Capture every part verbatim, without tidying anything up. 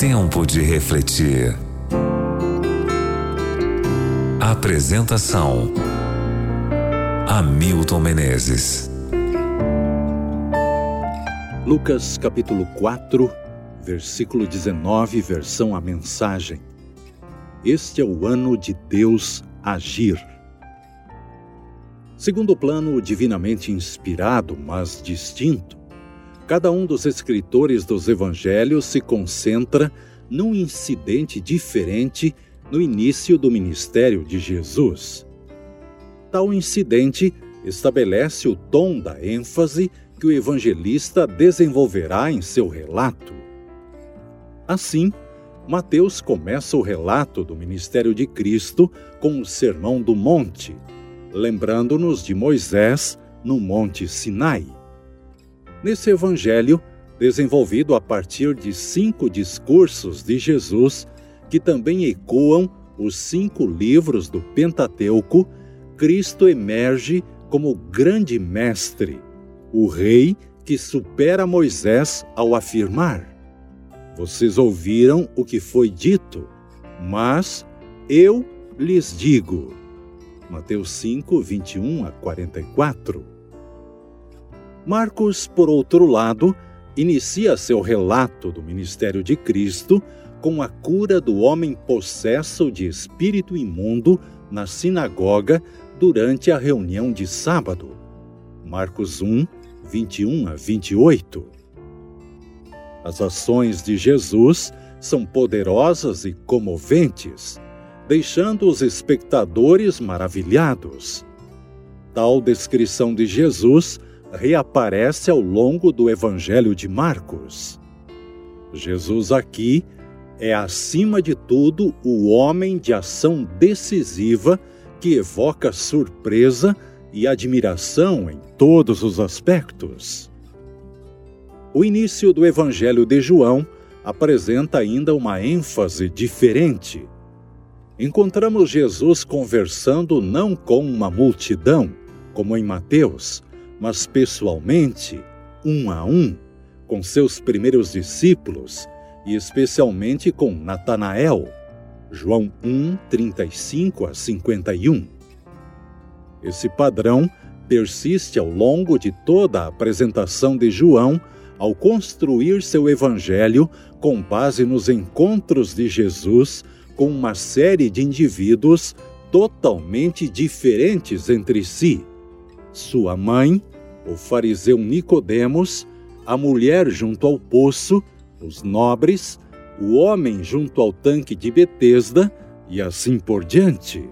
Tempo de refletir. Apresentação: Hamilton Menezes. Lucas capítulo quatro, versículo dezenove, versão A Mensagem. Este é o ano de Deus agir. Segundo o plano divinamente inspirado, mas distinto, cada um dos escritores dos evangelhos se concentra num incidente diferente no início do ministério de Jesus. Tal incidente estabelece o tom da ênfase que o evangelista desenvolverá em seu relato. Assim, Mateus começa o relato do ministério de Cristo com o Sermão do Monte, lembrando-nos de Moisés no Monte Sinai. Nesse evangelho, desenvolvido a partir de cinco discursos de Jesus, que também ecoam os cinco livros do Pentateuco, Cristo emerge como grande mestre, o rei que supera Moisés ao afirmar: vocês ouviram o que foi dito, mas eu lhes digo. Mateus cinco, vinte e um a quarenta e quatro. Marcos, por outro lado, inicia seu relato do ministério de Cristo com a cura do homem possesso de espírito imundo na sinagoga durante a reunião de sábado. Marcos um, vinte e um a vinte e oito. As ações de Jesus são poderosas e comoventes, deixando os espectadores maravilhados. Tal descrição de Jesus reaparece ao longo do Evangelho de Marcos. Jesus aqui é, acima de tudo, o homem de ação decisiva que evoca surpresa e admiração em todos os aspectos. O início do Evangelho de João apresenta ainda uma ênfase diferente. Encontramos Jesus conversando não com uma multidão, como em Mateus, mas pessoalmente, um a um, com seus primeiros discípulos e especialmente com Natanael. João um, trinta e cinco a cinquenta e um. Esse padrão persiste ao longo de toda a apresentação de João ao construir seu evangelho com base nos encontros de Jesus com uma série de indivíduos totalmente diferentes entre si. Sua mãe, o fariseu Nicodemos, a mulher junto ao poço, os nobres, o homem junto ao tanque de Betesda e assim por diante.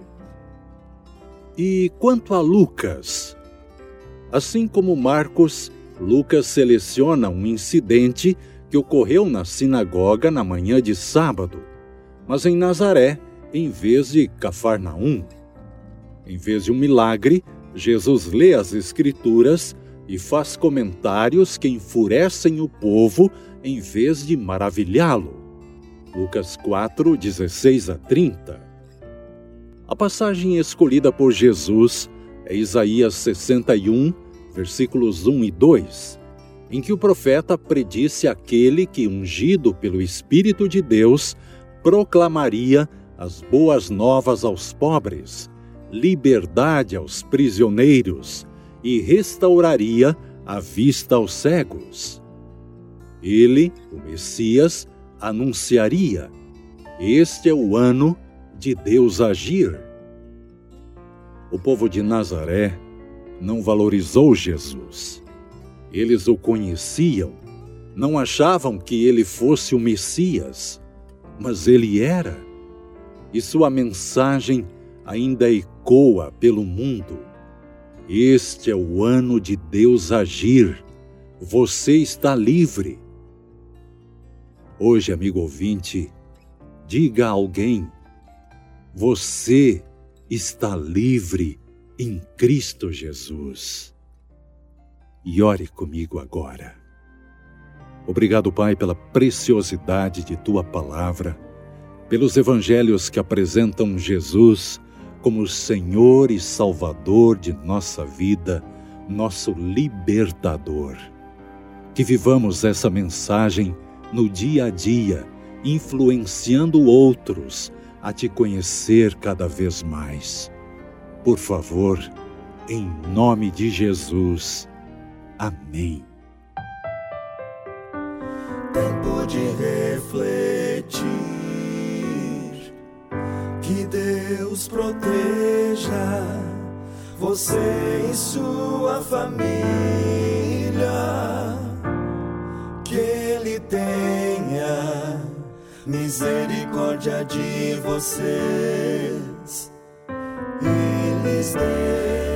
E quanto a Lucas? Assim como Marcos, Lucas seleciona um incidente que ocorreu na sinagoga na manhã de sábado, mas em Nazaré, em vez de Cafarnaum. Em vez de um milagre, Jesus lê as Escrituras e faz comentários que enfurecem o povo em vez de maravilhá-lo. Lucas quatro, dezesseis a trinta. A passagem escolhida por Jesus é Isaías sessenta e um, versículos um e dois, em que o profeta predisse aquele que, ungido pelo Espírito de Deus, proclamaria as boas novas aos pobres, liberdade aos prisioneiros e restauraria a vista aos cegos. Ele, o Messias, anunciaria: este é o ano de Deus agir. O povo de Nazaré não valorizou Jesus. Eles o conheciam, não achavam que ele fosse o Messias, mas ele era. E sua mensagem ainda ecoa pelo mundo: este é o ano de Deus agir. Você está livre. Hoje, amigo ouvinte, diga a alguém: você está livre em Cristo Jesus. E ore comigo agora. Obrigado, Pai, pela preciosidade de Tua palavra, pelos evangelhos que apresentam Jesus como Senhor e Salvador de nossa vida, nosso libertador. Que vivamos essa mensagem no dia a dia influenciando outros a te conhecer cada vez mais. Por favor, em nome de Jesus. Amém. Tempo de refletir, que Deus proteja você e sua família, que Ele tenha misericórdia de vocês e lhes dê